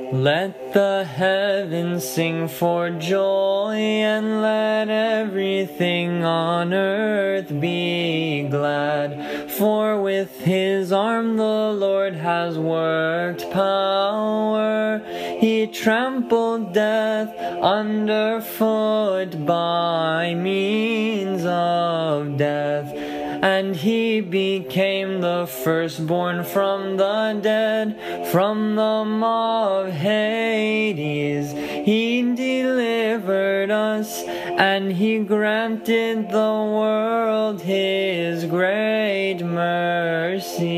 Let the heavens sing for joy, and let everything on earth be glad. For with his arm the Lord has worked power. He trampled death underfoot by means of death. And he became the firstborn from the dead, from the maw of Hades. He delivered us, and he granted the world his great mercy.